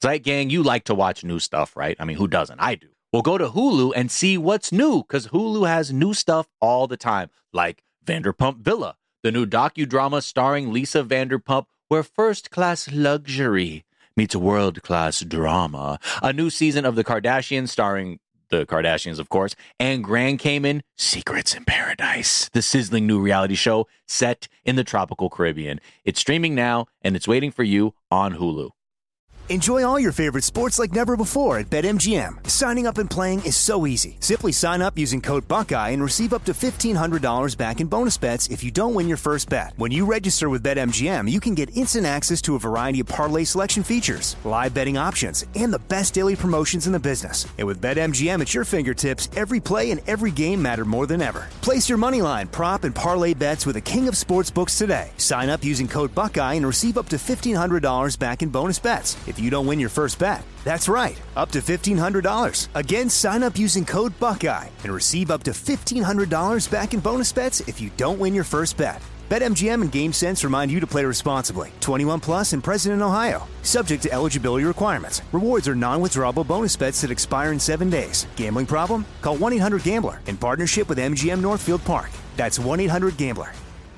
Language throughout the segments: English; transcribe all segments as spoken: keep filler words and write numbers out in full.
Zeit Gang, you like to watch new stuff, right? I mean, who doesn't? I do. Well, go to Hulu and see what's new, because Hulu has new stuff all the time, like Vanderpump Villa, the new docudrama starring Lisa Vanderpump, where first-class luxury meets world-class drama. A new season of The Kardashians starring the Kardashians, of course, and Grand Cayman, Secrets in Paradise, the sizzling new reality show set in the tropical Caribbean. It's streaming now, and it's waiting for you on Hulu. Enjoy all your favorite sports like never before at BetMGM. Signing up and playing is so easy. Simply sign up using code Buckeye and receive up to fifteen hundred dollars back in bonus bets if you don't win your first bet. When you register with BetMGM, you can get instant access to a variety of parlay selection features, live betting options, and the best daily promotions in the business. And with BetMGM at your fingertips, every play and every game matter more than ever. Place your moneyline, prop, and parlay bets with the king of sportsbooks today. Sign up using code Buckeye and receive up to fifteen hundred dollars back in bonus bets if you don't win your first bet. That's right, up to fifteen hundred dollars. Again, sign up using code Buckeye and receive up to fifteen hundred dollars back in bonus bets if you don't win your first bet. BetMGM and GameSense remind you to play responsibly. twenty-one plus and present in Ohio. Subject to eligibility requirements. Rewards are non-withdrawable bonus bets that expire in seven days. Gambling problem? Call one eight hundred gambler in partnership with M G M Northfield Park. That's one eight hundred gambler.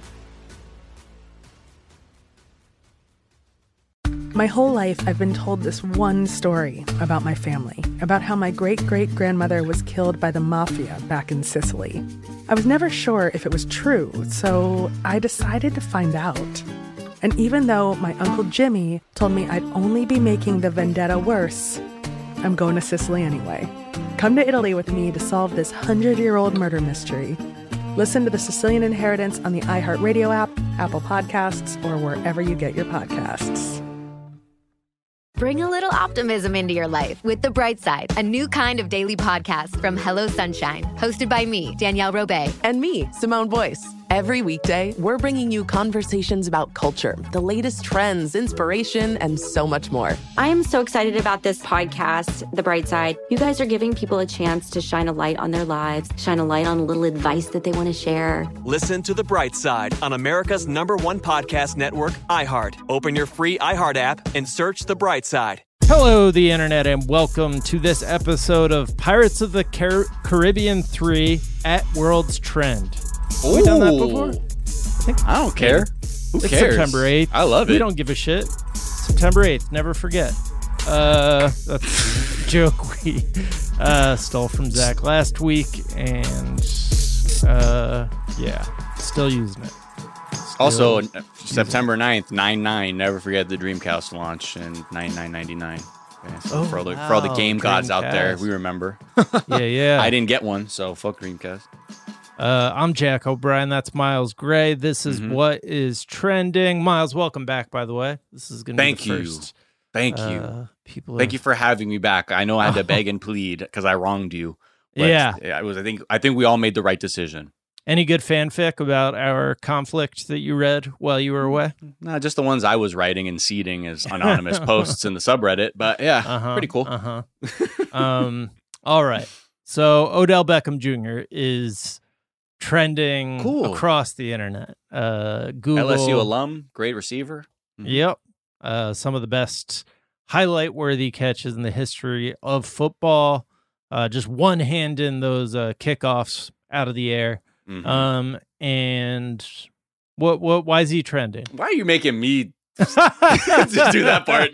My whole life, I've been told this one story about my family, about how my great-great-grandmother was killed by the mafia back in Sicily. I was never sure if it was true, so I decided to find out. And even though my Uncle Jimmy told me I'd only be making the vendetta worse, I'm going to Sicily anyway. Come to Italy with me to solve this hundred-year-old murder mystery. Listen to The Sicilian Inheritance on the iHeartRadio app, Apple Podcasts, or wherever you get your podcasts. Bring a little optimism into your life with The Bright Side, a new kind of daily podcast from Hello Sunshine, hosted by me, Danielle Robay. And me, Simone Boyce. Every weekday, we're bringing you conversations about culture, the latest trends, inspiration, and so much more. I am so excited about this podcast, The Bright Side. You guys are giving people a chance to shine a light on their lives, shine a light on a little advice that they want to share. Listen to The Bright Side on America's number one podcast network, iHeart. Open your free iHeart app and search The Bright Side. Hello, the internet, and welcome to this episode of Pirates of the Car- Caribbean three at World's Trend. Have we done that before? I, think I don't care. Who it's cares? September eighth. I love it. We don't give a shit. September eighth. Never forget. Uh, that's a joke we uh, stole from Zach last week, and uh, yeah, still using it. Still Also, using September it. ninth, nine nine. Never forget the Dreamcast launch in ninety-nine ninety-nine. Okay, so Oh, for all the wow. for all the game gods out there, Dreamcast. we remember. Yeah, yeah. I didn't get one, so fuck Dreamcast. Uh, I'm Jack O'Brien. That's Miles Gray. This is Mhm. what is trending. Miles, welcome back, by the way. This is going to be Thank the you. first. Thank uh, you. People Thank have- you for having me back. I know I had to beg and plead because I wronged you. But Yeah. I was. I think. I think we all made the right decision. Any good fanfic about our conflict that you read while you were away? Not just the ones I was writing and seeding as anonymous posts in the subreddit, but yeah, Uh-huh, pretty cool. Uh-huh. um, all right. So Odell Beckham Junior is trending Cool. across the internet. Uh, Google. L S U alum, great receiver. Yep. Uh, some of the best highlight-worthy catches in the history of football. Uh, just one hand in those uh, kickoffs out of the air. Mhm. Um, and what what why is he trending? Why are you making me to do that part?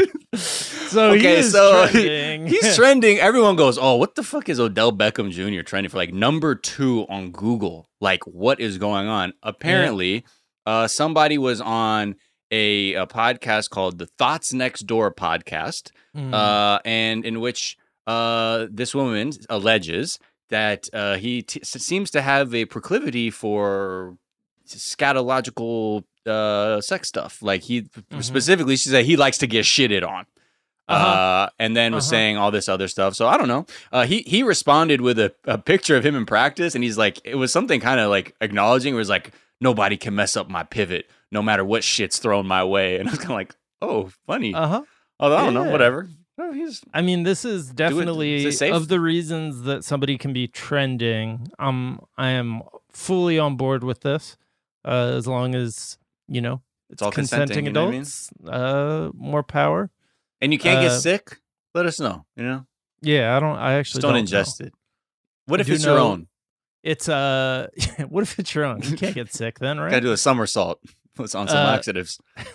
So he okay, is so trending. he's trending. Everyone goes, "Oh, what the fuck is Odell Beckham Junior trending for?" Like number two on Google. Like, what is going on? Apparently, uh, somebody was on a, a podcast called the Thoughts Next Door podcast, Mm. uh, and in which uh, this woman alleges that uh, he t- seems to have a proclivity for scatological uh, sex stuff. Like he Mm-hmm. specifically, she said he likes to get shitted on. Uh-huh. Uh, and then was Uh-huh. saying all this other stuff. So I don't know. Uh, he he responded with a, a picture of him in practice, and he's like, it was something kind of like acknowledging. Where it was like, nobody can mess up my pivot, no matter what shit's thrown my way. And I was kind of like, oh, funny. Uh-huh. Although I don't Yeah. know, whatever. Oh, he's I mean, this is definitely Is it safe? of the reasons that somebody can be trending. Um, I am fully on board with this, uh, as long as you know It's all consenting, consenting you know what I mean? adults. Uh, more power. And you can't Uh, get sick? Let us know, you know? Yeah, I don't. I actually Just don't, don't ingest know. it. What I if do it's your know own? It's uh, what if it's your own? You can't get sick then, right? Gotta do a somersault. It's on some Uh, laxatives.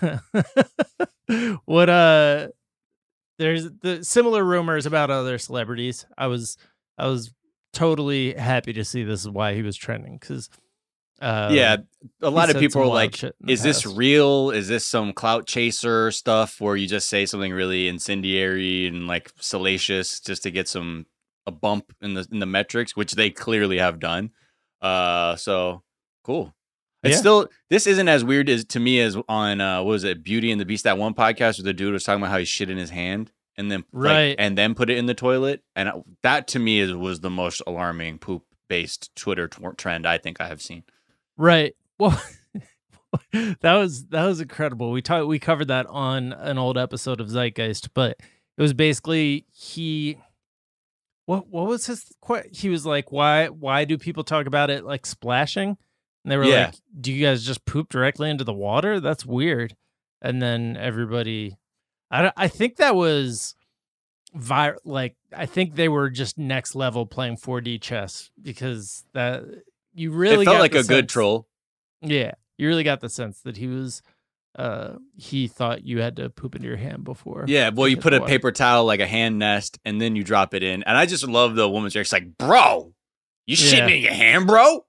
what uh, there's the similar rumors about other celebrities. I was I was totally happy to see this is why he was trending because. Uh, yeah, a lot he of said people some are wild like, shit in the is this past. real? Is this some clout chaser stuff where you just say something really incendiary and like salacious just to get some a bump in the in the metrics, which they clearly have done. Uh, so cool. It's Yeah. still this isn't as weird as to me as on uh, what was it, Beauty and the Beast, that one podcast where the dude was talking about how he shit in his hand and then like, Right. and then put it in the toilet, and that to me is was the most alarming poop based Twitter t- trend I think I have seen. Right. Well, that was that was incredible. We talked we covered that on an old episode of Zeitgeist, but it was basically he what what was his que- he was like, why why do people talk about it like splashing? And they were Yeah. like, do you guys just poop directly into the water? That's weird. And then everybody I don't- I think that was vi- like I think they were just next level playing four D chess because that you really it felt got like the a good sense- troll. Yeah, you really got the sense that he was, uh, he thought you had to poop into your hand before. Yeah, well, you hit put the a water. paper towel like a hand nest, and then you drop it in. And I just love the woman's reaction, like, "Bro, you Yeah. shitting in your hand, bro."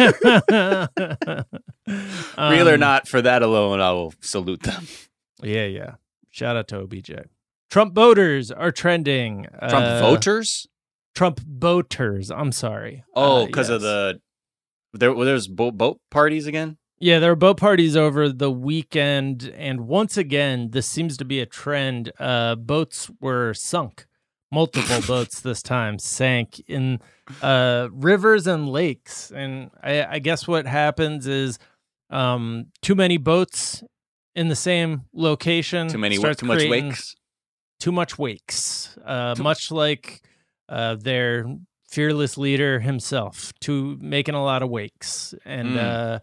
Real or Um, not, for that alone, I will salute them. Yeah, yeah. Shout out to O B J. Trump voters are trending. Trump Uh, voters? Trump voters. I'm sorry. Oh, Uh, because of yes. the there. Well, there's boat boat parties again. Yeah, there were boat parties over the weekend, and once again, this seems to be a trend. Uh, boats were sunk. Multiple boats this time sank in uh, rivers and lakes. And I, I guess what happens is um, too many boats in the same location. Too many, starts too much creating wakes. Too much wakes. Uh, Too- much like uh, their fearless leader himself, to making a lot of wakes. And Mm. uh,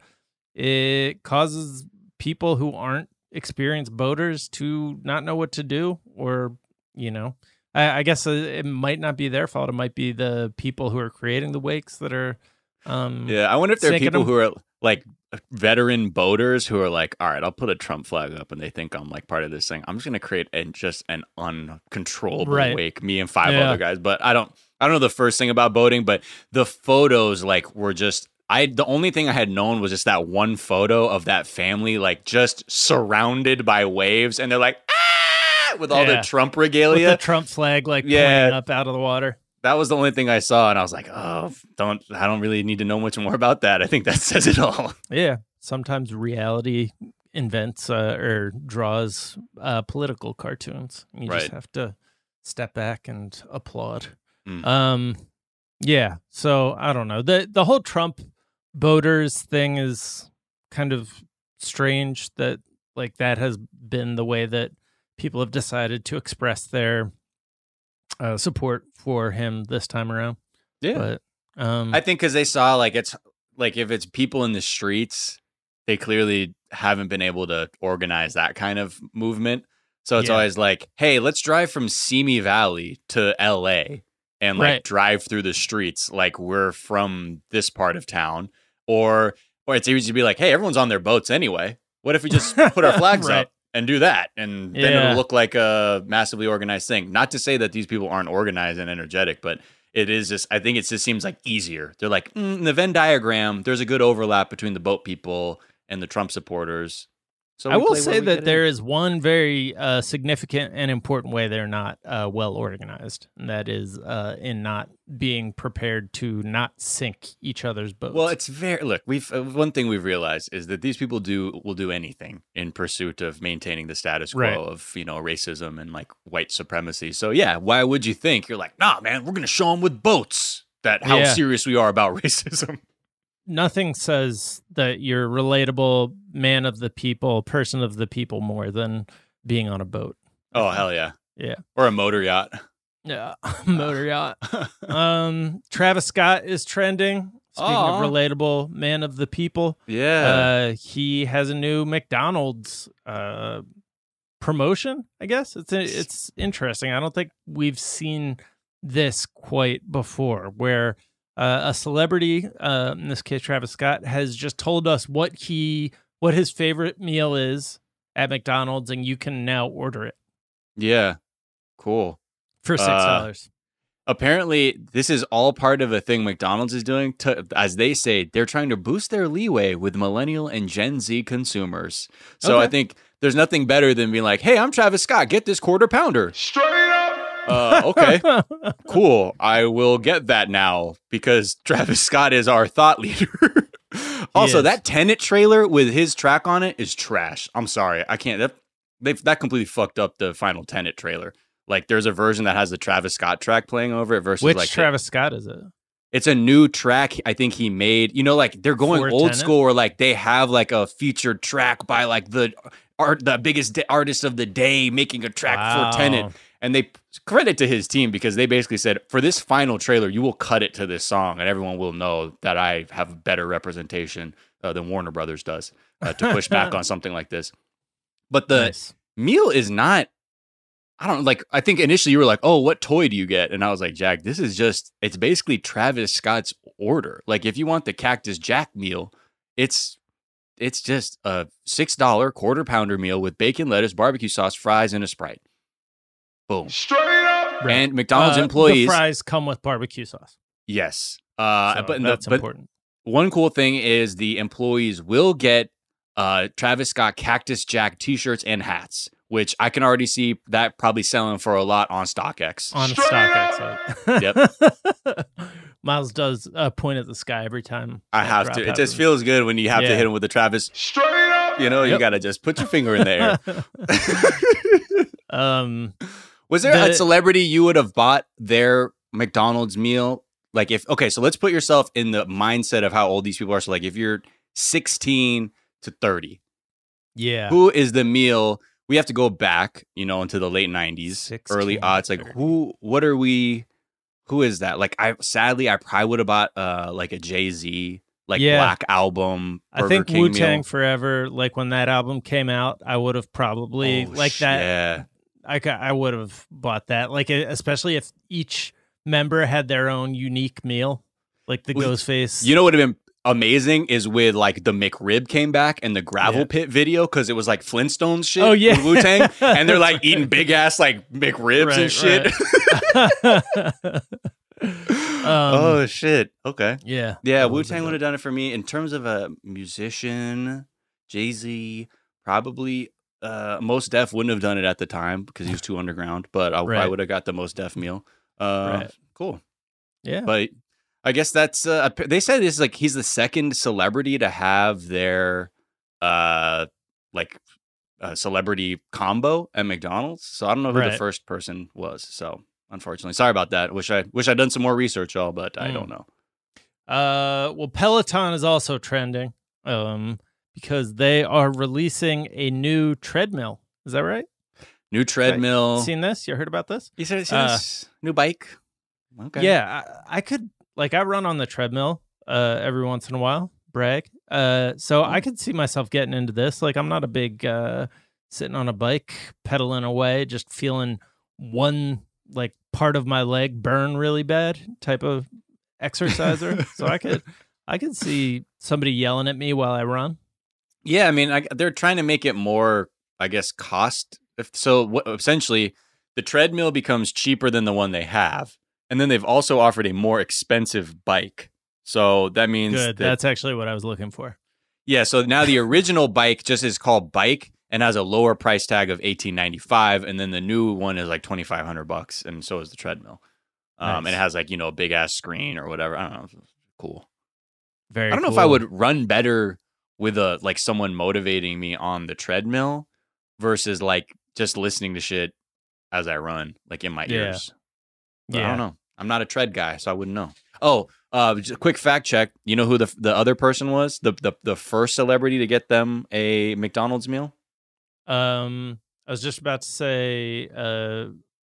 it causes people who aren't experienced boaters to not know what to do, or, you know, I, I guess it might not be their fault. It might be the people who are creating the wakes that are. Um, Yeah, I wonder if there are sinking people them. who are like veteran boaters who are like, all right, I'll put a Trump flag up, and they think I'm like part of this thing. I'm just gonna create an just an uncontrollable Right. wake, me and five Yeah. other guys. But I don't, I don't know the first thing about boating, but the photos like were just. I the only thing I had known was just that one photo of that family like just surrounded by waves, and they're like ah with all Yeah. the Trump with regalia. the Trump flag like Yeah. pointing up out of the water. That was the only thing I saw, and I was like, oh, don't I don't really need to know much more about that. I think that says it all. Yeah, sometimes reality invents uh, or draws uh, political cartoons. You Right. just have to step back and applaud. Mm. Um, yeah. So I don't know. the The whole Trump voters thing is kind of strange. That like that has been the way that people have decided to express their uh, support for him this time around. Yeah. But um, I think because they saw like it's like if it's people in the streets, they clearly haven't been able to organize that kind of movement. So it's Yeah. always like, hey, let's drive from Simi Valley to L A and like Right. drive through the streets like we're from this part of town. Or or it's easy to be like, hey, everyone's on their boats anyway. What if we just put our flags Right. up and do that? And then Yeah. it'll look like a massively organized thing. Not to say that these people aren't organized and energetic, but it is just, I think it just seems like easier. They're like, mm, in the Venn diagram, there's a good overlap between the boat people and the Trump supporters. So I we will play where say we that get there in. is one very uh, significant and important way they're not uh, well organized, and that is uh, in not being prepared to not sink each other's boats. Well, it's very look. We've uh, one thing we've realized is that these people do will do anything in pursuit of maintaining the status quo Right. of you know racism and like white supremacy. So yeah, why would you think you're like, nah, man, we're gonna show them with boats that how Yeah. serious we are about racism. Nothing says that you're relatable, man of the people, person of the people more than being on a boat. Oh hell yeah, Yeah. or a motor yacht. Yeah, motor yacht. Um, Travis Scott is trending. Speaking Aw. of relatable, man of the people. Yeah, Uh, he has a new McDonald's uh, promotion, I guess. It's it's interesting. I don't think we've seen this quite before, where uh, a celebrity, uh, in this case Travis Scott, has just told us what he what his favorite meal is at McDonald's, and you can now order it. Yeah, cool. For six dollars. Uh, apparently, this is all part of a thing McDonald's is doing. To, as they say, they're trying to boost their leeway with millennial and Gen Z consumers. So Okay. I think there's nothing better than being like, hey, I'm Travis Scott. Get this quarter pounder. Straight up. Uh, okay, cool. I will get that now because Travis Scott is our thought leader. Also, is. that Tenet trailer with his track on it is trash. I'm sorry. I can't. That, they've, that completely fucked up the final Tenet trailer. Like, there's a version that has the Travis Scott track playing over it versus Which like Travis Scott is it? It's a new track I think he made. You know, like they're going For old Tenet? school where like they have like a featured track by like the art, the biggest d- artist of the day making a track Wow. for Tenet. And they credit to his team because they basically said, for this final trailer, you will cut it to this song and everyone will know that I have better representation uh, than Warner Brothers does uh, to push back on something like this. But the Nice. meal is not, I don't like, I think initially you were like, oh, what toy do you get? And I was like, Jack, this is just, it's basically Travis Scott's order. Like if you want the Cactus Jack meal, it's, it's just a six dollar quarter pounder meal with bacon, lettuce, barbecue sauce, fries, and a Sprite. Boom. Straight up. Right. And McDonald's Uh, employees. The fries come with barbecue sauce. Yes. Uh, So but that's the, but important. one cool thing is the employees will get uh, Travis Scott Cactus Jack t-shirts and hats, which I can already see that probably selling for a lot on StockX. On StockX. Yep. Miles does uh, point at the sky every time. I that have drop to. It happens. just feels good when you have Yeah. to hit him with the Travis. Straight up. You know, you Yep. got to just put your finger in the air. um, Was there the- a celebrity you would have bought their McDonald's meal? Like if, okay, so let's put yourself in the mindset of how old these people are. So like if you're sixteen to thirty, yeah. who is the meal? We have to go back, you know, into the late nineties, sixteen early to aughts. Like thirty. who, what are we, who is that? Like I, sadly, I probably would have bought uh like a Jay-Z, like Yeah. Black Album, Burger I think King Wu Tang meal. Forever, like when that album came out, I would have probably Oh, like that. Yeah. I ca- I would have bought that, like especially if each member had their own unique meal, like the Well, Ghostface. You know what would have been amazing is with like the McRib came back and the gravel Yeah. pit video because it was like Flintstones shit. Oh, yeah. Wu Tang, and they're like eating big ass like McRibs Right, and shit. right. oh shit. Okay. yeah, Yeah, that Wu would've been Tang would dope. have done it for me in terms of a musician. Jay Z probably. Uh, Most Def wouldn't have done it at the time because he was too underground. But I, Right. I would have got the Most Def meal. Uh, Right. Cool. Yeah, But I guess that's uh, they said this is like he's the second celebrity to have their uh like uh, celebrity combo at McDonald's. So I don't know who Right. the first person was. So unfortunately, sorry about that. Wish I wish I'd done some more research, y'all, but I Mm. don't know. Uh, well, Peloton is also trending, um, because they are releasing a new treadmill. Is that right? New treadmill. Seen this? You heard about this? You said Uh, this new bike. Okay. Yeah, I, I could like I run on the treadmill uh every once in a while. Brag. Uh, so I could see myself getting into this. Like I'm not a big uh sitting on a bike pedaling away, just feeling one like part of my leg burn really bad type of exerciser. So I could I could see somebody yelling at me while I run. Yeah, I mean, I, they're trying to make it more, I guess, cost. If, so what, essentially, the treadmill becomes cheaper than the one they have, and then they've also offered a more expensive bike. So that means Good. that, That's actually what I was looking for. yeah. So now the original bike just is called Bike and has a lower price tag of eighteen ninety five, and then the new one is like twenty five hundred bucks, and so is the treadmill. Um, Nice. and it has like you know a big ass screen or whatever. I don't know. Cool. Very I don't know if cool. I would run better with a like someone motivating me on the treadmill versus like just listening to shit as I run, like in my Yeah. ears. But I Yeah. don't know. I'm not a tread guy, so I wouldn't know. Oh, uh, just a quick fact check. You know who the the other person was? The the the first celebrity to get them a McDonald's meal? Um, I was just about to say, uh,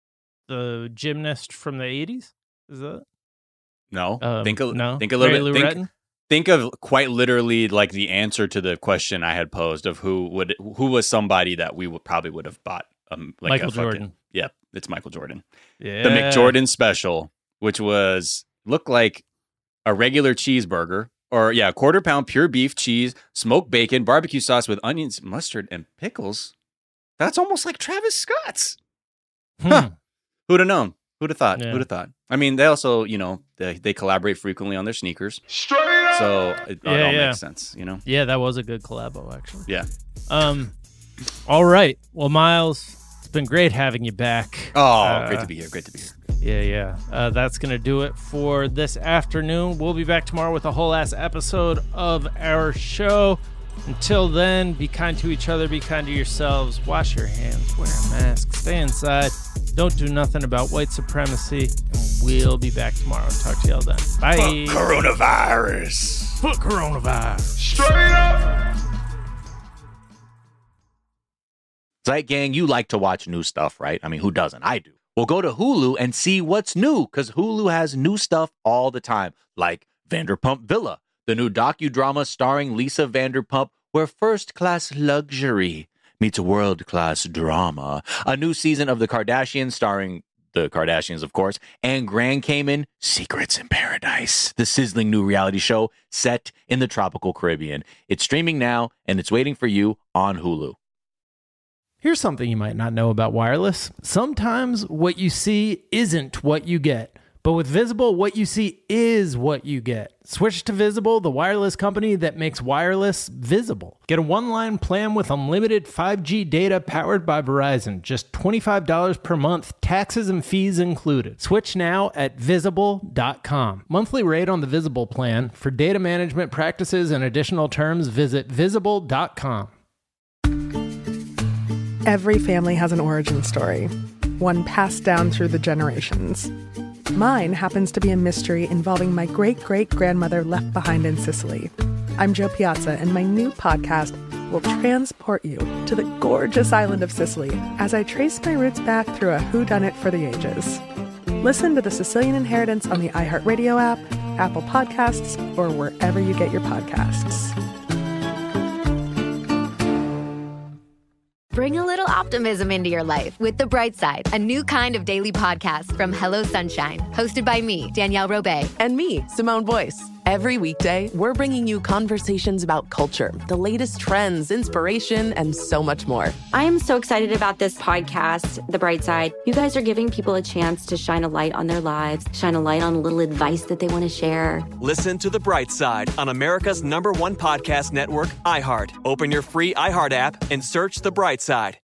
the gymnast from the eighties. Is that No. um, think a no? think a little Ray bit. Think, Lou Retton? think of quite literally like the answer to the question I had posed of who would who was somebody that we would probably would have bought. Um, like Michael a fucking, Jordan. Yeah, it's Michael Jordan. Yeah. The McJordan special, which was looked like a regular cheeseburger, or yeah, a quarter pound pure beef, cheese, smoked bacon, barbecue sauce with onions, mustard, and pickles. That's almost like Travis Scott's. Hmm. Huh. Who'd have known? Who'd have thought? Yeah. Who'd have thought? I mean, they also, you know, they, they collaborate frequently on their sneakers. So it, it Yeah, all yeah. makes sense, you know? Yeah, that was a good collabo, actually. Yeah. Um, all right. Well, Miles, it's been great having you back. Oh, Uh, great to be here. Great to be here. Yeah, yeah. Uh, that's going to do it for this afternoon. We'll be back tomorrow with a whole ass episode of our show. Until then, be kind to each other, be kind to yourselves, wash your hands, wear a mask, stay inside, don't do nothing about white supremacy, and we'll be back tomorrow. Talk to y'all then. Bye. Fuck coronavirus. Fuck coronavirus. Straight up. Zeit Gang, you like to watch new stuff, right? I mean, who doesn't? I do. Well, go to Hulu and see what's new, because Hulu has new stuff all the time, like Vanderpump Villa, the new docudrama starring Lisa Vanderpump, where first-class luxury meets world-class drama. A new season of The Kardashians starring the Kardashians, of course, and Grand Cayman, Secrets in Paradise, the sizzling new reality show set in the tropical Caribbean. It's streaming now, and it's waiting for you on Hulu. Here's something you might not know about wireless. Sometimes what you see isn't what you get. But with Visible, what you see is what you get. Switch to Visible, the wireless company that makes wireless visible. Get a one-line plan with unlimited five G data powered by Verizon. Just twenty-five dollars per month, taxes and fees included. Switch now at visible dot com. Monthly rate on the Visible plan. For data management practices and additional terms, visit visible dot com. Every family has an origin story, one passed down through the generations. Mine happens to be a mystery involving my great-great-grandmother left behind in Sicily. I'm Joe Piazza, and my new podcast will transport you to the gorgeous island of Sicily as I trace my roots back through a whodunit for the ages. Listen to The Sicilian Inheritance on the iHeartRadio app, Apple Podcasts, or wherever you get your podcasts. Bring a little optimism into your life with The Bright Side, a new kind of daily podcast from Hello Sunshine, hosted by me, Danielle Robay. And me, Simone Boyce. Every weekday, we're bringing you conversations about culture, the latest trends, inspiration, and so much more. I am so excited about this podcast, The Bright Side. You guys are giving people a chance to shine a light on their lives, shine a light on a little advice that they want to share. Listen to The Bright Side on America's number one podcast network, iHeart. Open your free iHeart app and search The Bright Side.